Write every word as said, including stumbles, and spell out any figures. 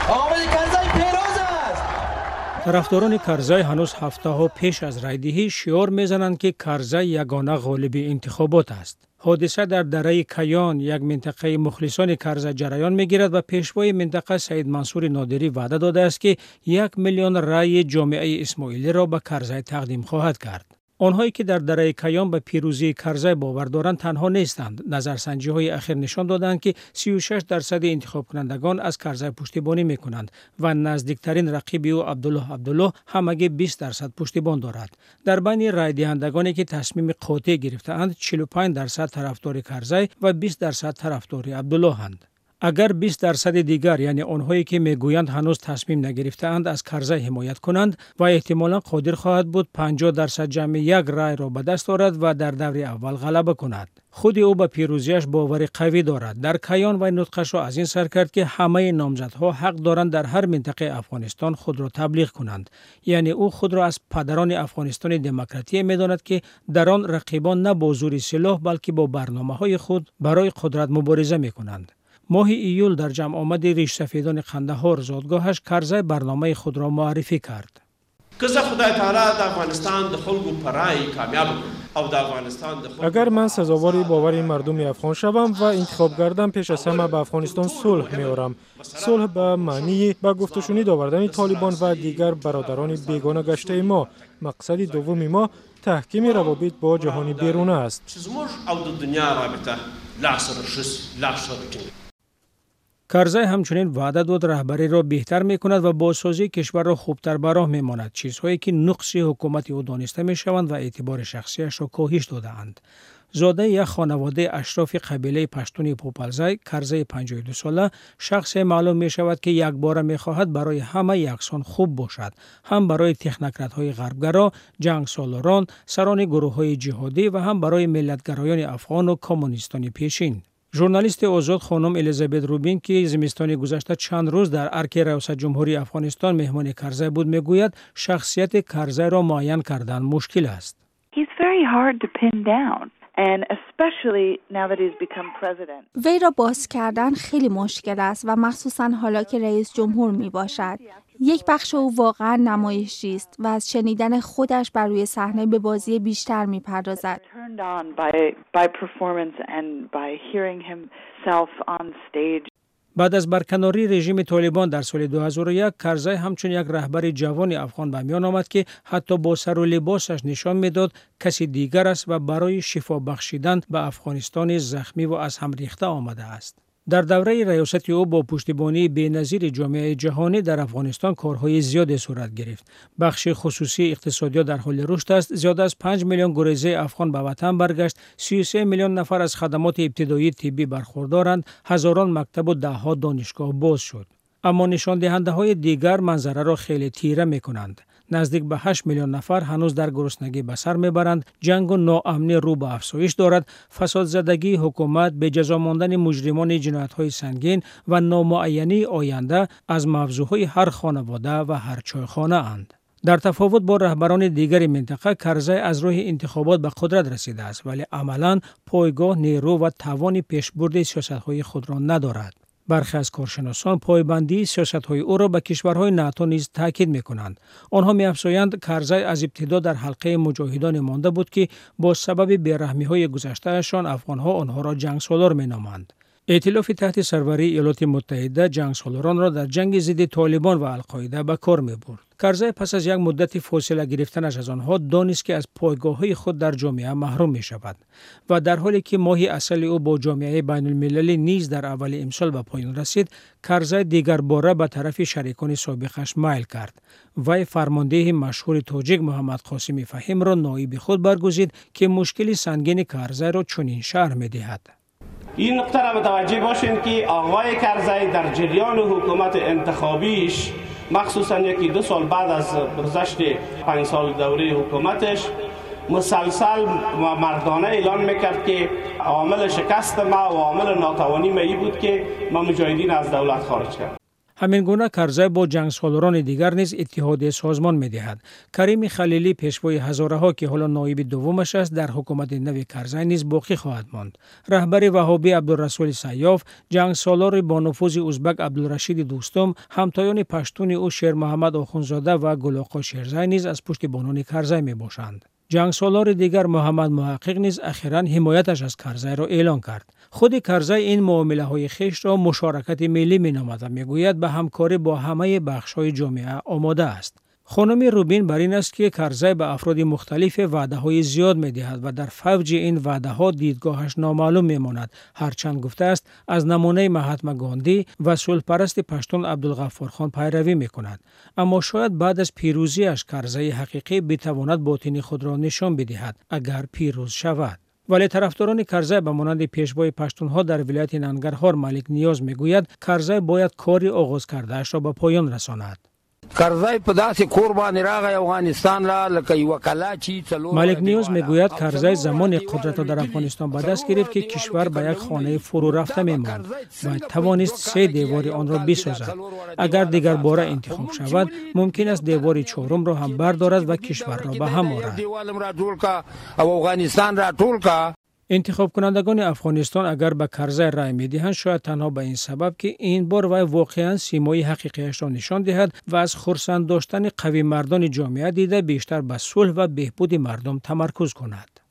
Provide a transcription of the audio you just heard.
آقای کرزی پیروز است. طرفداران کرزی هنوز هفته ها پیش از رایدهی شعار میزنند که کرزی یگانه غالب انتخابات است. حادثه در دره کیان، یک منطقه مخلصان کرزی جریان میگیرد و پیشوای منطقه سید منصور نادری وعده داده است که یک میلیون رای جامعه اسماعیلی را به کرزی تقدیم خواهد کرد. آنهایی که در دره کیان به پیروزی کرزی باور دارند تنها نیستند. نظرسنجی های اخیر نشان دادند که سی و شش درصد انتخاب کنندگان از کرزی پشتیبانی میکنند و نزدیکترین رقیب او عبدالله عبدالله همگی بیست درصد پشتیبان دارد. در بین رای دهندگانی که تصمیم قاطع گرفته‌اند چهل و پنج درصد طرفدار کرزی و بیست درصد طرفدار عبدالله اند. اگر بیست درصد دیگر یعنی آنهایی که میگویند هنوز تصمیم نگرفته‌اند از کرزی حمایت کنند و احتمالاً قادر خواهد بود پنجاه درصد جمع یک رای را به دست آورد و در دور اول غلبه کند. خود او به پیروزیش باور قوی دارد. در کیان و نطقش را از این سر کرد که همه نامزدها حق دارند در هر منطقه افغانستان خود را تبلیغ کنند. یعنی او خود را از پدران افغانستان دموکراتی می‌داند که در آن رقیبان نه با زور سلاح بلکه با برنامه‌های خود برای قدرت مبارزه می‌کنند. ماه ایول در جمع آمد ریش سفیدان قندهار زادگاهش کرزی برنامه خود را معرفی کرد. اگر من سزاوار باور مردم افغان شوم و انتخاب گردم پیش از همه به افغانستان صلح می‌آورم. صلح به معنی به گفتشنید آوردن طالبان و دیگر برادران بیگانه گشته ما. مقصد دوم ما تحکیم روابط با جهان بیرونه است. کرزی همچنین وعده داد رهبری را بهتر می‌کند و بازسازی کشور را خوبتر به راه می‌ماند، چیزهایی که نقص حکومت او دانسته می‌شوند و اعتبار شخصیش را کاهش داده‌اند. زاده یک خانواده اشراف قبیله پشتون پوپلزی، کرزی پنجاه و دو ساله شخص معلوم می‌شود که یک بار می‌خواهد برای همه یکسان خوب باشد، هم برای تکنوکرات‌های غربگرا، جنگ سالاران، سران گروه‌های جهادی و هم برای ملت‌گرایان افغان و کمونیستان پیشین. ژورنالیست آزاد خانم الیزابت روبین که زمستان گذشته چند روز در ارک ریاست جمهوری افغانستان مهمان کرزی بود میگوید شخصیت کرزی را معین کردن مشکل است. He's very hard to pin down. And especially now that he's become president. وی را باز کردن خیلی مشکل است و مخصوصا حالا که رئیس جمهور می باشد. یک بخش او واقعا نمایشی است و از شنیدن خودش بر روی صحنه به بازی بیشتر می پردازد. بعد از برکناری رژیم طالبان در سال دو هزار و یک کرزی همچون یک رهبر جوان افغان به میان آمد که حتی با سر و لباسش نشان میداد کسی دیگر است و برای شفا بخشیدن به افغانستان زخمی و از هم ریخته آمده است. در دوره ریاست او با پشتیبانی بی‌نظیر جامعه جهانی در افغانستان کارهای زیادی صورت گرفت. بخش خصوصی اقتصادی در حال رشد است. زیاد از پنج میلیون گریزه افغان به وطن برگشت. سی و سه میلیون نفر از خدمات ابتدایی طبی برخوردارند. هزاران مکتب و دهها دانشگاه باز شد. اما نشان دهنده های دیگر منظره را خیلی تیره می کنند. نزدیک به هشت میلیون نفر هنوز در گرسنگی به سر میبرند. جنگ و ناامنی رو به افزایش دارد. فساد زدگی حکومت، به جزا ماندن مجرمان جنایت‌های سنگین و نامعینی آینده از موضوعهای هر خانواده و هر چایخانه اند. در تفاوت با رهبران دیگر منطقه کرزی از راه انتخابات به قدرت رسیده است ولی عملاً پایگاه، نیرو و توان پیشبرد سیاست‌های خود را ندارد. برخی از کارشناسان پایبندی سیاست‌های او را به کشورهای ناتو نیز تاکید می‌کنند. آنها می‌افزایند کرزی از ابتدا در حلقه مجاهدان مانده بود که با سبب بی‌رحمی‌های گذشته‌شان افغان‌ها آنها را جنگسالار می‌نامند. ائتلاف تحت سروری ایالات متحده جنگسالاران را در جنگ ضد طالبان و القاعده به کار می‌برد. کرزی پس از یک مدت فاصله گرفتنش از آنها دانست که از پایگاه‌های خود در جامعه محروم می‌شود و در حالی که ماه اصل او با جامعه بین‌المللی نیز در اول امسال به پایان رسید، کرزی دیگر باره به طرف شریکان سابقش میل کرد. وی فرمانده مشهور تاجیک محمد قاسم فهیم را نایب خود برگزید که مشکل سنگین کرزی را چنین شرح می‌دهد. این نکته را متوجه باشین که آقای کرزی در جریان حکومت انتخابیش مخصوصا یکی دو سال بعد از گذشت پنج سال دوره حکومتش مسلسل و مردانه اعلان میکرد که عامل شکست ما و عامل ناتوانی ما ای بود که ما مجاهدین از دولت خارج کرد. همین گونه کرزی با جنگسالاران دیگر نیز اتحاد سازمان می‌دهد. کریم خلیلی پیشوای هزارها که حالا نایب دومش است در حکومت نو کرزی نیز باقی خواهد ماند. رهبر وهابی عبدالرسول سیاف، جنگسالار با نفوذ ازبک عبدالرشید دوستم، همتایان پشتون او شیر محمد آخوندزاده و گل شیرزی نیز از پشت بانان کرزی میباشند. جنگسالار دیگر محمد محقق نیز اخیراً حمایتش از کرزی را اعلان کرد. خود کرزی این معامله های خیش را مشارکت ملی مینامد و میگوید به همکاری با همه بخش های جامعه آماده است. خانم روبین بر این است که کرزی به افراد مختلف وعده های زیاد می دهد و در فوج این وعده ها دیدگاهش نامعلوم می ماند. هرچند گفته است از نمونه مهاتما گاندی و صلح پرست پشتون عبدالغفار خان پیروی می کند. اما شاید بعد از پیروزیش کرزی حقیقی بتواند باطن خود را نشان بدهد اگر پیروز شود. ولی طرفداران کرزی به مانند پیشوای پشتونها در ولایت ننگرهار ملک نیاز میگوید کرزی باید کاری آغاز کرده اش را به پایان رساند. کرزی په داسې کور باندې راغی افغانستان را لکه یو کلا چی څلور ملک نیوز میگوید کرزی زمان قدرت را در افغانستان به دست گرفت که کشور به یک خانه فرو رفته میماند و توانست سه دیوار آن را بسازد. اگر دیگر باره انتخاب شود ممکن است دیوار چهارم را هم بردارد و کشور را به هم آورد. افغانستان را ټول کا. انتخاب کنندگان افغانستان اگر به کرزی رای میدهند شاید تنها به این سبب که این بار وی واقعا سیمای حقیقیش را نشان دهد و از خرسند داشتن قوی مردان جامعه دیده بیشتر به صلح و بهبود مردم تمرکز کند.